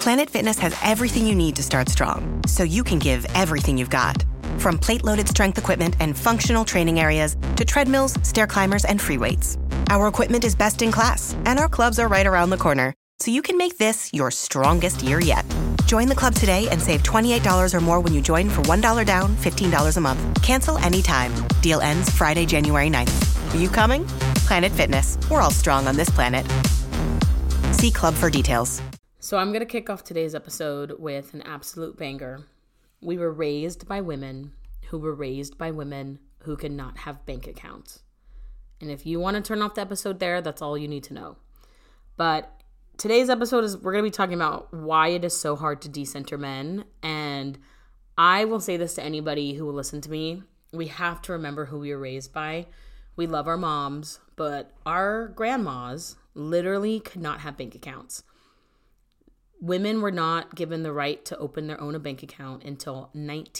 Planet Fitness has everything you need to start strong, so you can give everything you've got. From plate-loaded strength equipment and functional training areas to treadmills, stair climbers, and free weights. Our equipment is best in class, and our clubs are right around the corner, so you can make this your strongest year yet. Join the club today and save $28 or more when you join for $1 down, $15 a month. Cancel anytime. Deal ends Friday, January 9th. Are you coming? Planet Fitness. We're all strong on this planet. See club for details. So I'm going to kick off today's episode with an absolute banger. We were raised by women who were raised by women who could not have bank accounts. And if you want to turn off the episode there, that's all you need to know. But today's episode we're going to be talking about why it is so hard to decenter men. And I will say this to anybody who will listen to me. We have to remember who we were raised by. We love our moms, but our grandmas literally could not have bank accounts. Women were not given the right to open their own bank account until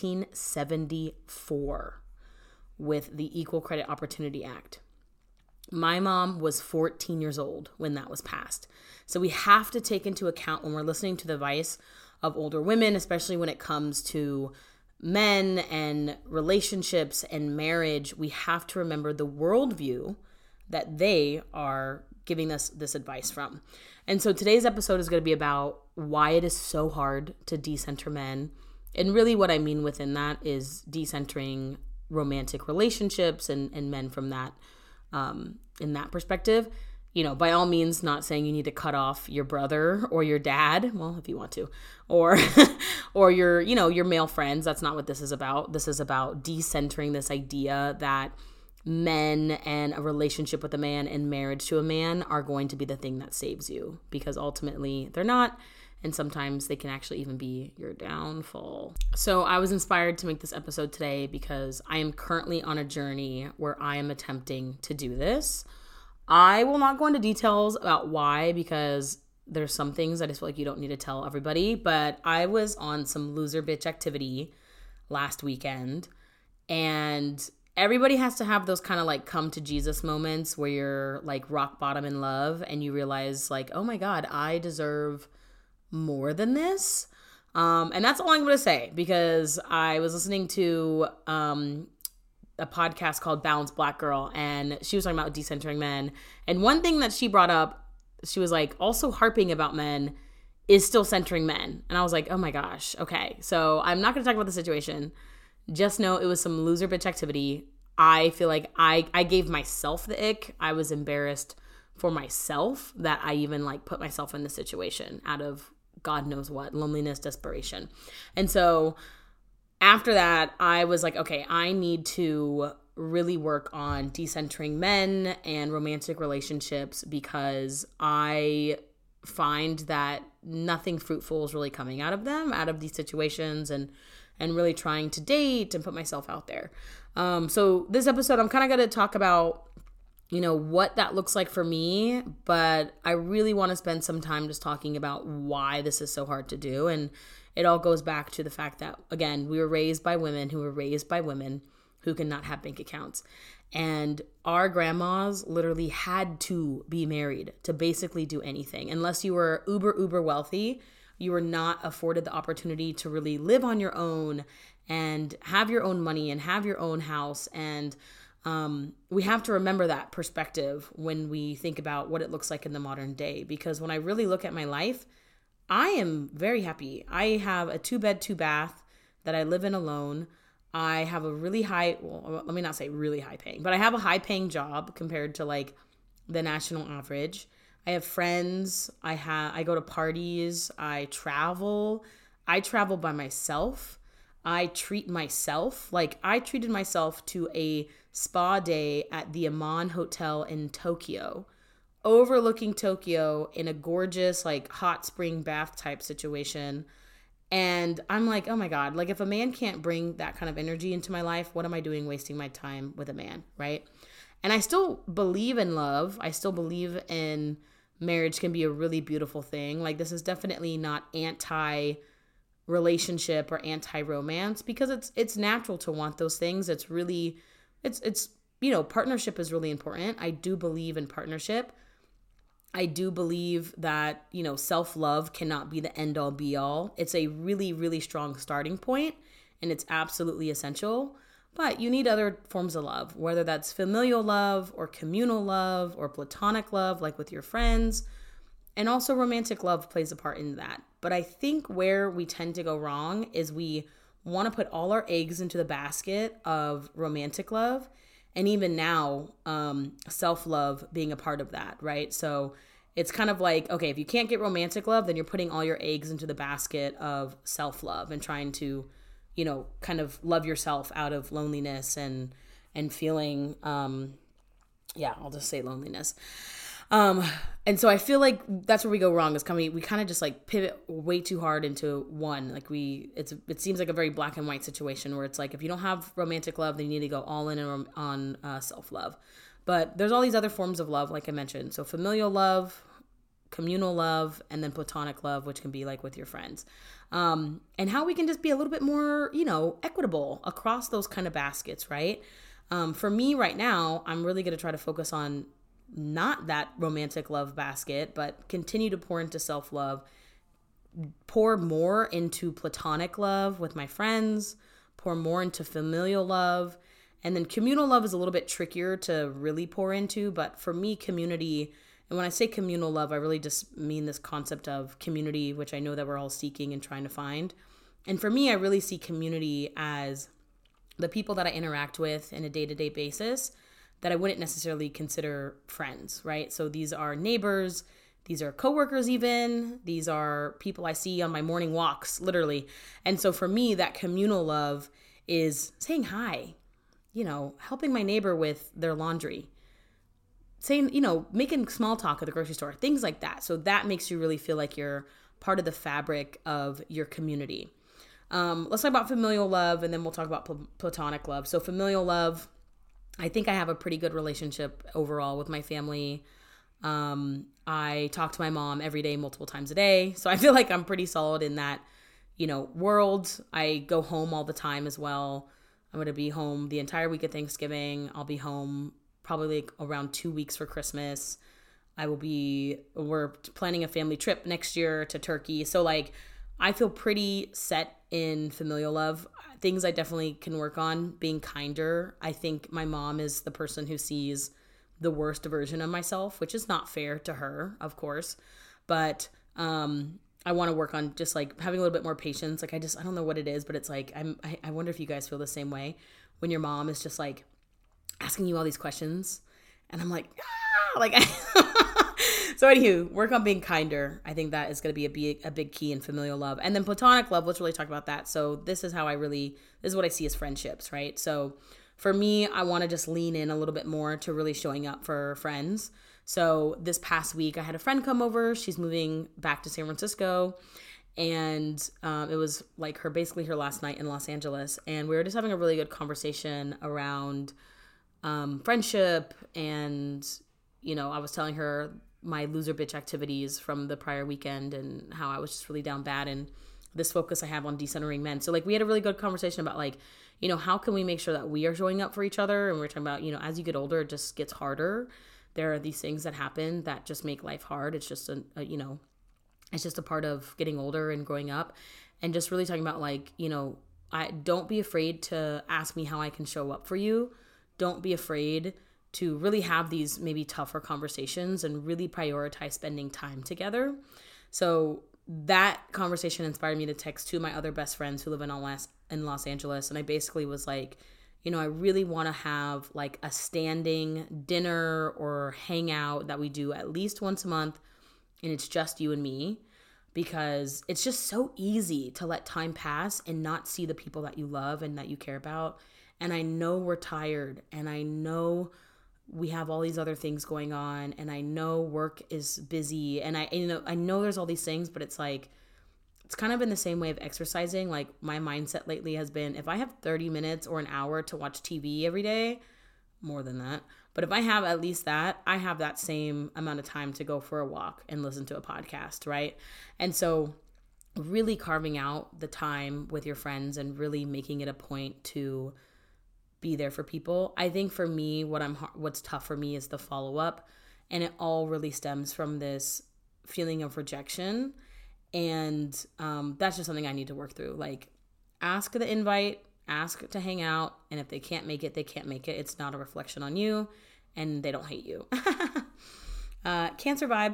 1974 with the Equal Credit Opportunity Act. My mom was 14 years old when that was passed. So we have to take into account when we're listening to the advice of older women, especially when it comes to men and relationships and marriage, we have to remember the worldview that they are giving us this advice from. And so today's episode is going to be about why it is so hard to decenter men. And really what I mean within that is decentering romantic relationships and men from that, in that perspective. You know, by all means, not saying you need to cut off your brother or your dad. Well, if you want to, or, or your male friends. That's not what this is about. This is about decentering this idea that men and a relationship with a man and marriage to a man are going to be the thing that saves you, because ultimately they're not. And sometimes they can actually even be your downfall. So I was inspired to make this episode today because I am currently on a journey where I am attempting to do this. I will not go into details about why, because there's some things I just feel like you don't need to tell everybody. But I was on some loser bitch activity last weekend, and everybody has to have those kind of like come to Jesus moments where you're like rock bottom in love and you realize like, oh my God, I deserve more than this. And that's all I'm going to say, because I was listening to a podcast called Balanced Black Girl, and she was talking about decentering men. And one thing that she brought up, she was like, also harping about men is still centering men. And I was like, oh my gosh, okay. So I'm not going to talk about the situation. Just know it was some loser bitch activity. I feel like I gave myself the ick. I was embarrassed for myself that I even like put myself in this situation out of God knows what, loneliness, desperation. And so after that, I was like, okay, I need to really work on decentering men and romantic relationships, because I find that nothing fruitful is really coming out of them, out of these situations, and really trying to date and put myself out there. So this episode, I'm kind of going to talk about, you know, what that looks like for me, but I really want to spend some time just talking about why this is so hard to do. And it all goes back to the fact that, again, we were raised by women who were raised by women who cannot have bank accounts. And our grandmas literally had to be married to basically do anything. Unless you were uber wealthy, you were not afforded the opportunity to really live on your own and have your own money and have your own house. And we have to remember that perspective when we think about what it looks like in the modern day. Because when I really look at my life, I am very happy. I have a 2-bed, 2-bath that I live in alone. I have a really high, well, let me not say really high paying, but I have a high paying job compared to like the national average. I have friends. I go to parties. I travel by myself. I treat myself like I treated myself to a spa day at the Aman Hotel in Tokyo, overlooking Tokyo in a gorgeous like hot spring bath type situation. And I'm like, oh my God, like if a man can't bring that kind of energy into my life, what am I doing wasting my time with a man, right? And I still believe in love. I still believe in marriage can be a really beautiful thing. Like this is definitely not anti-relationship or anti-romance, because it's natural to want those things. It's you know, partnership is really important. I do believe in partnership. I do believe that, self-love cannot be the end all be all. It's a really, really strong starting point, and it's absolutely essential. But you need other forms of love, whether that's familial love or communal love or platonic love, like with your friends. And also romantic love plays a part in that. But I think where we tend to go wrong is we want to put all our eggs into the basket of romantic love. And even now, self-love being a part of that, right? So it's kind of like, okay, if you can't get romantic love, then you're putting all your eggs into the basket of self-love and trying to, kind of love yourself out of loneliness and feeling, I'll just say loneliness. And so I feel like that's where we go wrong, is we kind of just like pivot way too hard into one. Like it seems like a very black and white situation where it's like, if you don't have romantic love, then you need to go all in on self-love. But there's all these other forms of love, like I mentioned. So familial love, communal love, and then platonic love, which can be like with your friends. And how we can just be a little bit more, equitable across those kind of baskets, right? For me right now, I'm really going to try to focus on not that romantic love basket, but continue to pour into self-love, pour more into platonic love with my friends, pour more into familial love. And then communal love is a little bit trickier to really pour into, but for me, community, and when I say communal love, I really just mean this concept of community, which I know that we're all seeking and trying to find. And for me, I really see community as the people that I interact with in a day-to-day basis that I wouldn't necessarily consider friends, right? So these are neighbors, these are coworkers even, these are people I see on my morning walks, literally. And so for me, that communal love is saying hi, helping my neighbor with their laundry, saying, making small talk at the grocery store, things like that. So that makes you really feel like you're part of the fabric of your community. Let's talk about familial love, and then we'll talk about platonic love. So familial love, I think I have a pretty good relationship overall with my family. I talk to my mom every day, multiple times a day. So I feel like I'm pretty solid in that, world. I go home all the time as well. I'm going to be home the entire week of Thanksgiving. I'll be home probably like around 2 weeks for Christmas. We're planning a family trip next year to Turkey. So like, I feel pretty set in familial love. Things I definitely can work on, being kinder. I think my mom is the person who sees the worst version of myself, which is not fair to her, of course. But I want to work on just like having a little bit more patience. Like I don't know what it is, but it's like, I wonder if you guys feel the same way when your mom is just like asking you all these questions. And I'm like, So anywho, work on being kinder. I think that is going to be a big key in familial love. And then platonic love, let's really talk about that. So this is what I see as friendships, right? So for me, I want to just lean in a little bit more to really showing up for friends. So this past week, I had a friend come over. She's moving back to San Francisco. And it was like basically her last night in Los Angeles. And we were just having a really good conversation around friendship. And, I was telling her my loser bitch activities from the prior weekend and how I was just really down bad, and this focus I have on decentering men. So like we had a really good conversation about like, how can we make sure that we are showing up for each other? And we're talking about, as you get older, it just gets harder. There are these things that happen that just make life hard. It's just it's just a part of getting older and growing up, and just really talking about like, I don't be afraid to ask me how I can show up for you. Don't be afraid to really have these maybe tougher conversations and really prioritize spending time together. So that conversation inspired me to text two of my other best friends who live in Los Angeles. And I basically was like, I really want to have like a standing dinner or hangout that we do at least once a month. And it's just you and me, because it's just so easy to let time pass and not see the people that you love and that you care about. And I know we're tired, and I know we have all these other things going on, and I know work is busy, and I know there's all these things, but it's like, it's kind of in the same way of exercising. Like my mindset lately has been, if I have 30 minutes or an hour to watch TV every day, more than that, but if I have at least that, I have that same amount of time to go for a walk and listen to a podcast, right? And so really carving out the time with your friends and really making it a point to be there for people. I think for me, what's tough for me is the follow-up And it all really stems from this feeling of rejection. And that's just something I need to work through. Like, ask the invite, ask to hang out. And if they can't make it, they can't make it. It's not a reflection on you, and they don't hate you. Cancer vibes.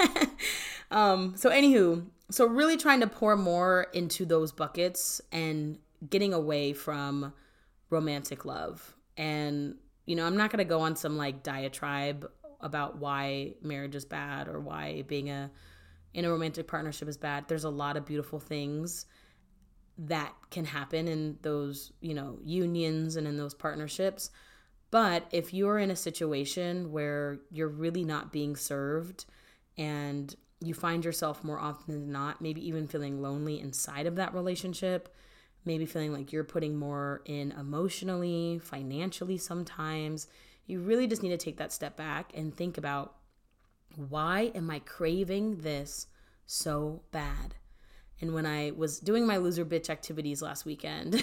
So anywho, so really trying to pour more into those buckets and getting away from romantic love. And, you know, I'm not going to go on some like diatribe about why marriage is bad or why being in a romantic partnership is bad. There's a lot of beautiful things that can happen in those, you know, unions and in those partnerships. But if you're in a situation where you're really not being served and you find yourself more often than not, maybe even feeling lonely inside of that relationship, maybe feeling like you're putting more in emotionally, financially sometimes, you really just need to take that step back and think about, why am I craving this so bad? And when I was doing my loser bitch activities last weekend,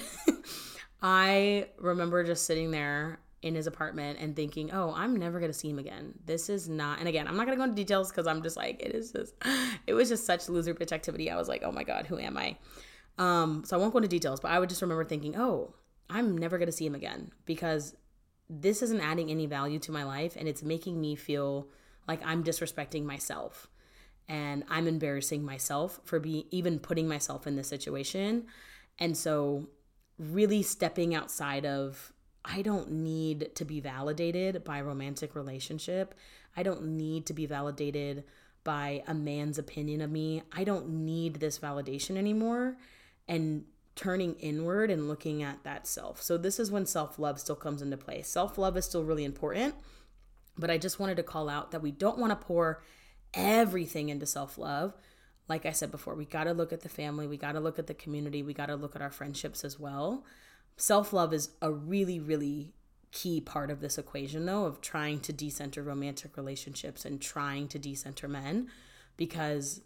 I remember just sitting there in his apartment and thinking, oh, I'm never going to see him again. This is not, and again, I'm not going to go into details because I'm just like, it was just such loser bitch activity. I was like, oh my God, who am I? So I won't go into details, but I would just remember thinking, oh, I'm never going to see him again because this isn't adding any value to my life, and it's making me feel like I'm disrespecting myself and I'm embarrassing myself for even putting myself in this situation. And so really stepping outside of, I don't need to be validated by a romantic relationship. I don't need to be validated by a man's opinion of me. I don't need this validation anymore. And turning inward and looking at that self. So this is when self-love still comes into play. Self-love is still really important, but I just wanted to call out that we don't want to pour everything into self-love. Like I said before, we got to look at the family. We got to look at the community. We got to look at our friendships as well. Self-love is a really, really key part of this equation, though, of trying to decenter romantic relationships and trying to decenter men, because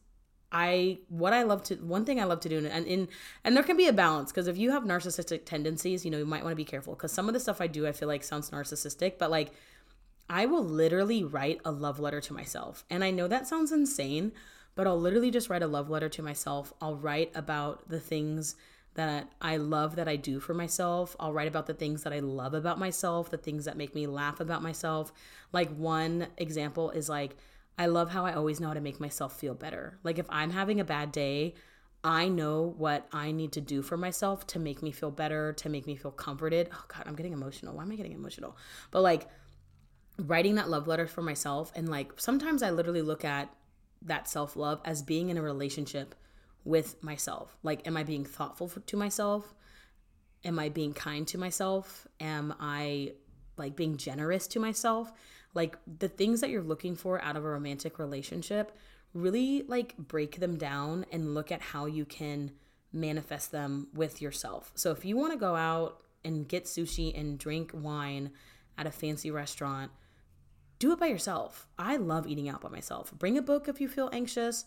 one thing I love to do, and there can be a balance, because if you have narcissistic tendencies, you know, you might want to be careful, because some of the stuff I do, I feel like sounds narcissistic, but like, I will literally write a love letter to myself. And I know that sounds insane, but I'll literally just write a love letter to myself. I'll write about the things that I love that I do for myself. I'll write about the things that I love about myself, the things that make me laugh about myself. Like, one example is like, I love how I always know how to make myself feel better. Like, if I'm having a bad day, I know what I need to do for myself to make me feel better, to make me feel comforted. Oh God, I'm getting emotional. Why am I getting emotional? But like, writing that love letter for myself. And like, sometimes I literally look at that self-love as being in a relationship with myself. Like, am I being thoughtful to myself? Am I being kind to myself? Am I like being generous to myself? Like, the things that you're looking for out of a romantic relationship, really like break them down and look at how you can manifest them with yourself. So if you want to go out and get sushi and drink wine at a fancy restaurant, do it by yourself. I love eating out by myself. Bring a book if you feel anxious.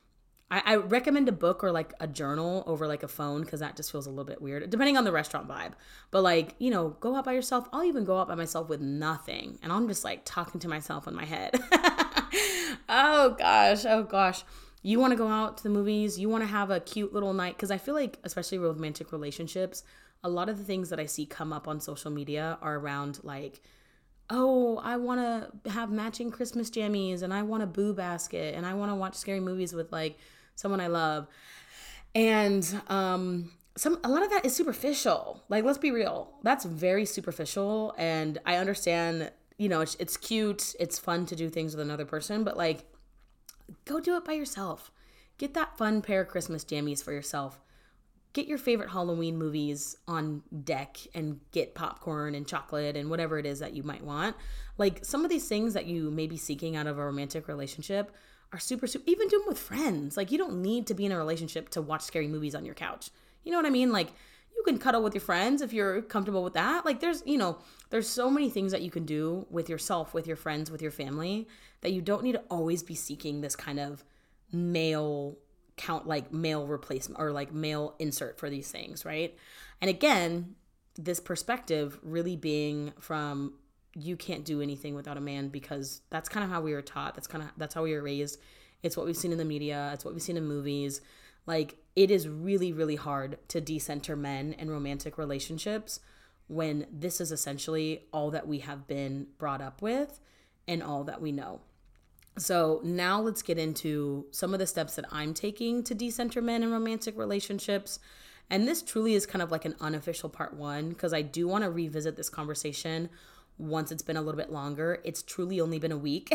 I recommend a book or like a journal over like a phone, because that just feels a little bit weird, depending on the restaurant vibe. But like, you know, go out by yourself. I'll even go out by myself with nothing, and I'm just like talking to myself in my head. Oh gosh. You want to go out to the movies? You want to have a cute little night? Because I feel like, especially with romantic relationships, a lot of the things that I see come up on social media are around like, oh, I want to have matching Christmas jammies, and I want a boo basket, and I want to watch scary movies with like someone I love. And a lot of that is superficial. Like, let's be real. That's very superficial. And I understand, you know, it's cute. It's fun to do things with another person, but like, go do it by yourself. Get that fun pair of Christmas jammies for yourself. Get your favorite Halloween movies on deck and get popcorn and chocolate and whatever it is that you might want. Like, some of these things that you may be seeking out of a romantic relationship are super, even do them with friends. Like, you don't need to be in a relationship to watch scary movies on your couch. You know what I mean? Like, you can cuddle with your friends if you're comfortable with that. Like, there's so many things that you can do with yourself, with your friends, with your family, that you don't need to always be seeking this kind of male replacement or like male insert for these things, right? And again, this perspective really being from you can't do anything without a man, because that's kind of how we were taught. That's how we were raised. It's what we've seen in the media. It's what we've seen in movies. Like, it is really, really hard to decenter men and romantic relationships when this is essentially all that we have been brought up with and all that we know. So now let's get into some of the steps that I'm taking to decenter men and romantic relationships. And this truly is kind of like an unofficial part one, because I do want to revisit this conversation once it's been a little bit longer. It's truly only been a week.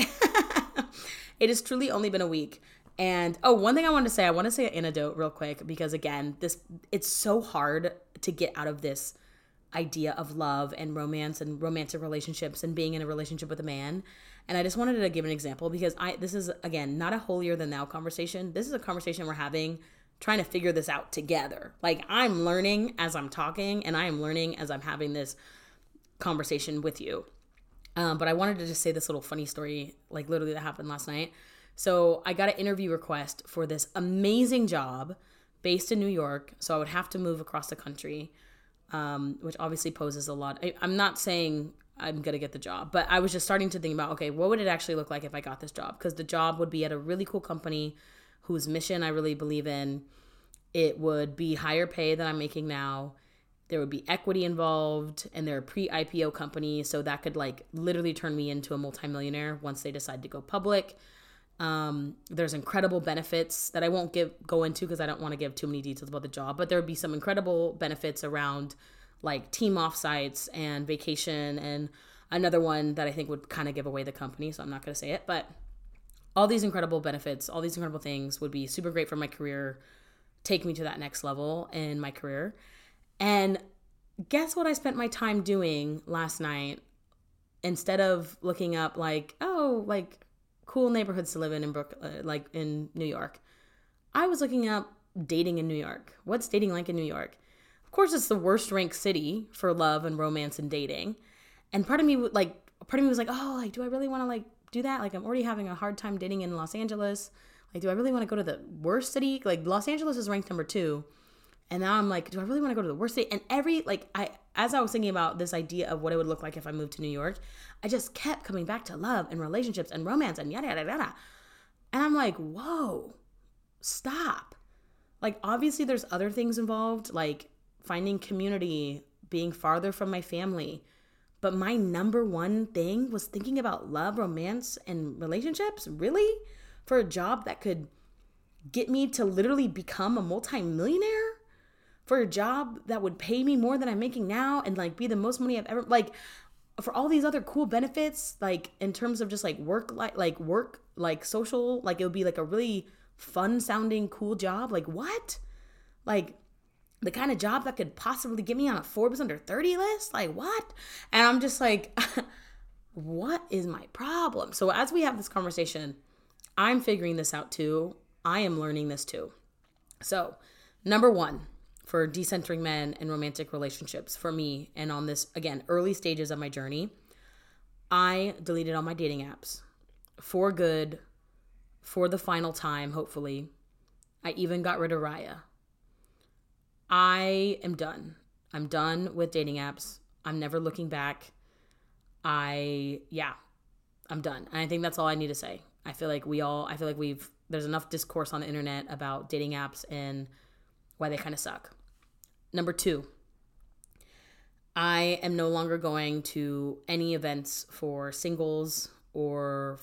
It has truly only been a week. And one thing I want to say an anecdote real quick, because again, it's so hard to get out of this idea of love and romance and romantic relationships and being in a relationship with a man. And I just wanted to give an example, because this is, again, not a holier than thou conversation. This is a conversation we're having, trying to figure this out together. Like, I'm learning as I'm talking, and I am learning as I'm having this conversation with you. But I wanted to just say this little funny story, like literally that happened last night. So I got an interview request for this amazing job based in New York. So I would have to move across the country, which obviously poses a lot. I'm not saying I'm going to get the job, but I was just starting to think about, okay, what would it actually look like if I got this job? Because the job would be at a really cool company whose mission I really believe in. It would be higher pay than I'm making now. There would be equity involved, and they're a pre-IPO company, so that could like literally turn me into a multimillionaire once they decide to go public. There's incredible benefits that I won't go into because I don't want to give too many details about the job, but there would be some incredible benefits around like team offsites and vacation, and another one that I think would kind of give away the company, so I'm not going to say it, but all these incredible benefits, all these incredible things would be super great for my career, take me to that next level in my career. And guess what I spent my time doing last night? Instead of looking up like cool neighborhoods to live in Brooklyn, like in New York, I was looking up dating in New York. What's dating like in New York? Of course, it's the worst ranked city for love and romance and dating. And part of me was like, do I really want to like do that? Like, I'm already having a hard time dating in Los Angeles. Like, do I really want to go to the worst city? Like, Los Angeles is ranked number 2. And now I'm like, do I really want to go to the worst city? And as I was thinking about this idea of what it would look like if I moved to New York, I just kept coming back to love and relationships and romance and yada, yada, yada. And I'm like, whoa, stop. Like, obviously there's other things involved, like finding community, being farther from my family. But my number one thing was thinking about love, romance, and relationships? Really? For a job that could get me to literally become a multimillionaire? For a job that would pay me more than I'm making now and like be the most money I've ever, like, for all these other cool benefits, like in terms of just like work, social, like it would be like a really fun sounding cool job. Like, what? Like the kind of job that could possibly get me on a Forbes under 30 list? Like, what? And I'm just like, what is my problem? So as we have this conversation, I'm figuring this out too. I am learning this too. So number one, for decentering men and romantic relationships for me, and on this, again, early stages of my journey, I deleted all my dating apps for good, for the final time, hopefully. I even got rid of Raya. I am done. I'm done with dating apps. I'm never looking back. I'm done. And I think that's all I need to say. I feel like there's enough discourse on the internet about dating apps and why they kind of suck. Number 2, I am no longer going to any events for singles or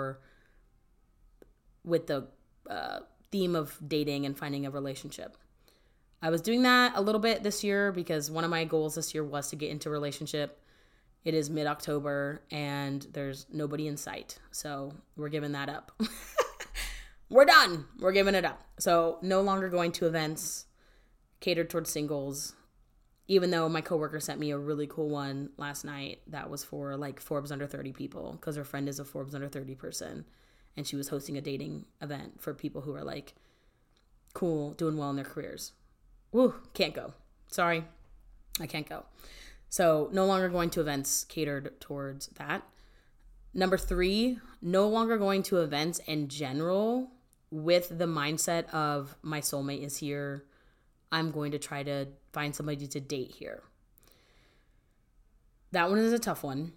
with the theme of dating and finding a relationship. I was doing that a little bit this year because one of my goals this year was to get into a relationship. It is mid-October and there's nobody in sight. So we're giving that up. We're done. We're giving it up. So no longer going to events catered towards singles, even though my coworker sent me a really cool one last night that was for like Forbes under 30 people, because her friend is a Forbes under 30 person and she was hosting a dating event for people who are like cool, doing well in their careers. Woo, can't go. Sorry, I can't go. So no longer going to events catered towards that. Number 3, no longer going to events in general with the mindset of my soulmate is here. I'm going to try to find somebody to date here. That one is a tough one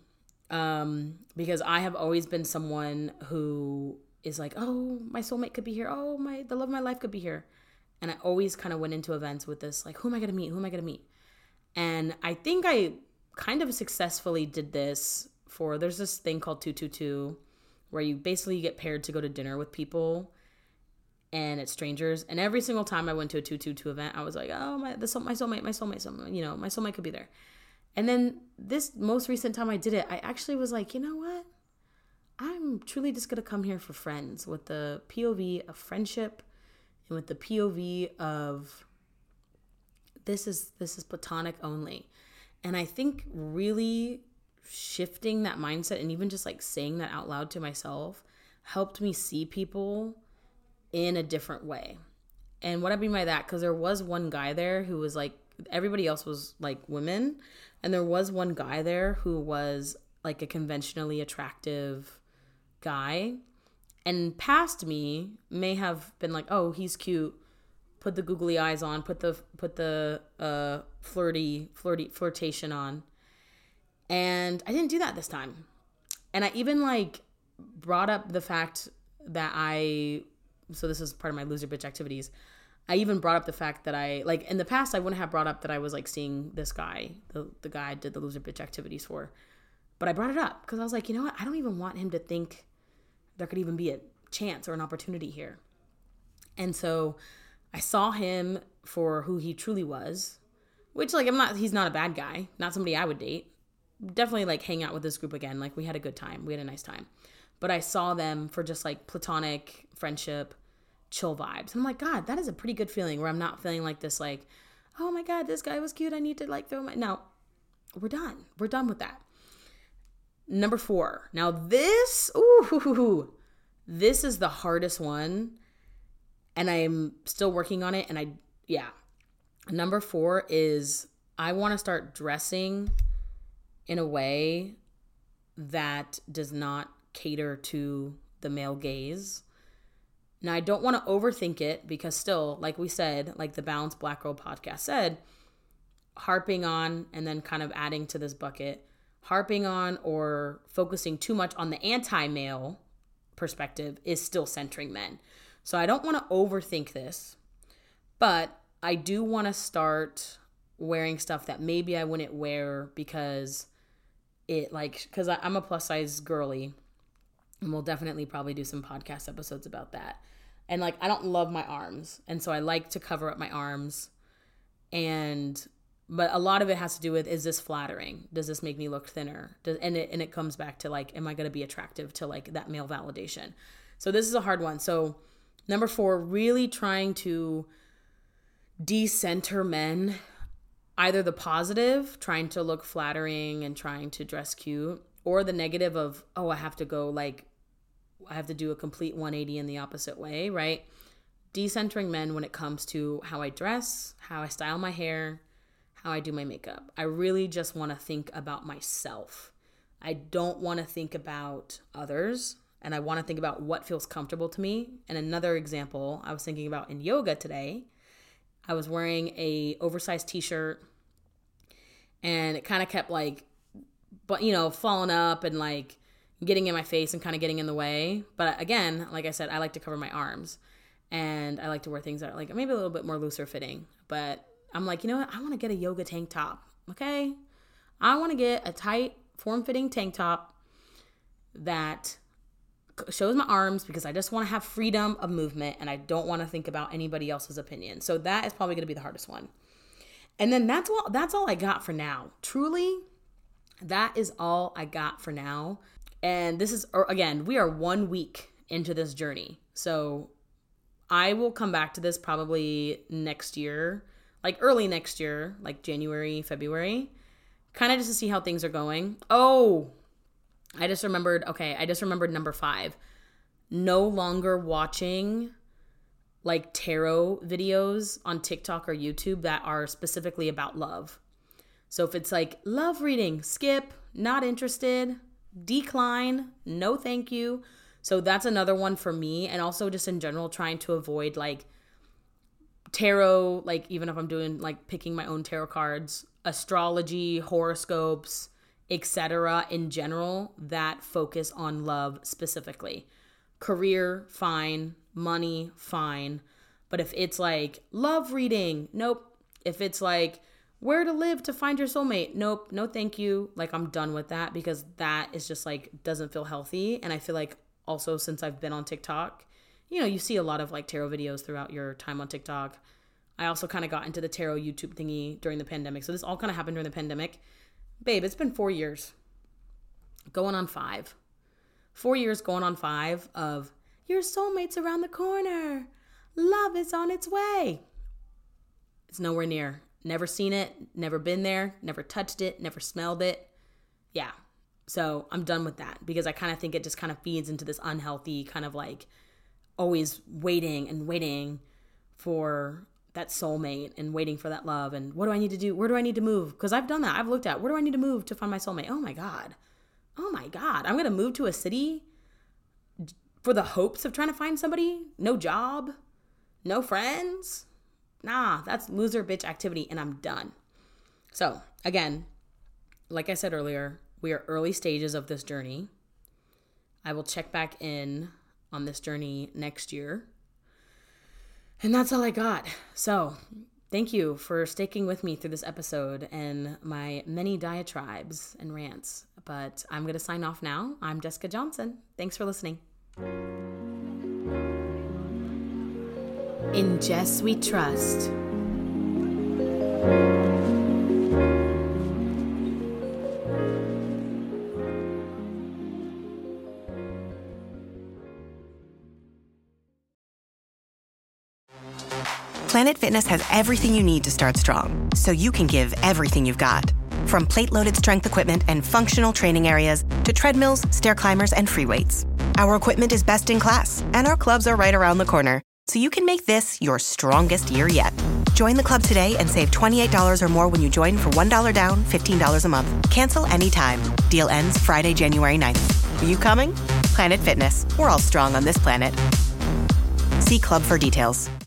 Because I have always been someone who is like, oh, my soulmate could be here. Oh, the love of my life could be here. And I always kind of went into events with this, like, who am I going to meet? Who am I going to meet? And I think I kind of successfully did this there's this thing called 222, where you basically get paired to go to dinner with people, and it's strangers. And every single time I went to a 222 event, I was like, oh, my soulmate, my soulmate could be there. And then this most recent time I did it, I actually was like, you know what? I'm truly just going to come here for friends, with the POV of friendship and with the POV of this is platonic only. And I think really shifting that mindset and even just like saying that out loud to myself helped me see people in a different way. And what I mean by that, because there was one guy there who was like, everybody else was like women, and there was one guy there who was like a conventionally attractive guy, and past me may have been like, oh, he's cute, put the googly eyes on, put the flirtation on. And I didn't do that this time. And I even like brought up the fact that so this is part of my loser bitch activities. I even brought up the fact that I, like, in the past, I wouldn't have brought up that I was like seeing this guy, the guy I did the loser bitch activities for. But I brought it up because I was like, you know what? I don't even want him to think there could even be a chance or an opportunity here. And so I saw him for who he truly was, which, like, he's not a bad guy, not somebody I would date. Definitely like hang out with this group again. Like, we had a good time. We had a nice time. But I saw them for just like platonic friendship, chill vibes. And I'm like, God, that is a pretty good feeling, where I'm not feeling like this, like, oh my God, this guy was cute, I need to like throw my, no, we're done with that. Number 4. Now this is the hardest one, and I'm still working on it. And number 4 is I want to start dressing in a way that does not cater to the male gaze. Now, I don't want to overthink it, because still, like we said, like the Balanced Black Girl podcast said, harping on and then kind of adding to this bucket, harping on or focusing too much on the anti-male perspective is still centering men. So I don't want to overthink this, but I do want to start wearing stuff that maybe I wouldn't wear because I'm a plus size girly, and we'll definitely probably do some podcast episodes about that. And like, I don't love my arms, and so I like to cover up my arms. But a lot of it has to do with, is this flattering? Does this make me look thinner? And it comes back to like, am I going to be attractive to like that male validation? So this is a hard one. So number 4, really trying to decenter men, either the positive, trying to look flattering and trying to dress cute, or the negative of, oh, I have to do a complete 180 in the opposite way, right? Decentering men when it comes to how I dress, how I style my hair, how I do my makeup. I really just want to think about myself. I don't want to think about others, and I want to think about what feels comfortable to me. And another example I was thinking about in yoga today, I was wearing a oversized t-shirt, and it kind of kept like, but falling up and like getting in my face and kind of getting in the way. But again, like I said, I like to cover my arms, and I like to wear things that are like maybe a little bit more looser fitting. But I'm like, you know what? I want to get a yoga tank top. Okay. I want to get a tight, form-fitting tank top that shows my arms, because I just want to have freedom of movement, and I don't want to think about anybody else's opinion. So that is probably going to be the hardest one. And then that's all I got for now. Truly, that is all I got for now. And this is, again, we are 1 week into this journey. So I will come back to this probably next year, like early next year, like January, February, kind of just to see how things are going. Oh, I just remembered number 5. No longer watching like tarot videos on TikTok or YouTube that are specifically about love. So if it's like love reading, skip, not interested, decline, no thank you. So that's another one for me. And also just in general, trying to avoid like tarot, like even if I'm doing like picking my own tarot cards, astrology, horoscopes, etc. in general that focus on love specifically. Career, fine. Money, fine. But if it's like love reading, nope. If it's like where to live to find your soulmate, nope, no thank you. Like, I'm done with that, because that is just like doesn't feel healthy. And I feel like also, since I've been on TikTok, you see a lot of like tarot videos throughout your time on TikTok. I also kind of got into the tarot YouTube thingy during the pandemic. So this all kind of happened during the pandemic. Babe, it's been 4 years. Going on 5. 4 years going on 5 of your soulmate's around the corner. Love is on its way. It's nowhere near. Never seen it. Never been there. Never touched it. Never smelled it. Yeah. So I'm done with that, because I kind of think it just kind of feeds into this unhealthy kind of like always waiting and waiting for that soulmate and waiting for that love. And what do I need to do? Where do I need to move? Because I've done that. I've looked at where do I need to move to find my soulmate? Oh my God. I'm going to move to a city for the hopes of trying to find somebody. No job, no friends. Nah, that's loser bitch activity, and I'm done. So again, like I said earlier, we are early stages of this journey. I will check back in on this journey next year. And that's all I got. So thank you for sticking with me through this episode and my many diatribes and rants. But I'm going to sign off now. I'm Jessica Johnson. Thanks for listening. In Jess we trust. Planet Fitness has everything you need to start strong, so you can give everything you've got. From plate-loaded strength equipment and functional training areas to treadmills, stair climbers, and free weights. Our equipment is best in class, and our clubs are right around the corner, so you can make this your strongest year yet. Join the club today and save $28 or more when you join for $1 down, $15 a month. Cancel anytime. Deal ends Friday, January 9th. Are you coming? Planet Fitness. We're all strong on this planet. See club for details.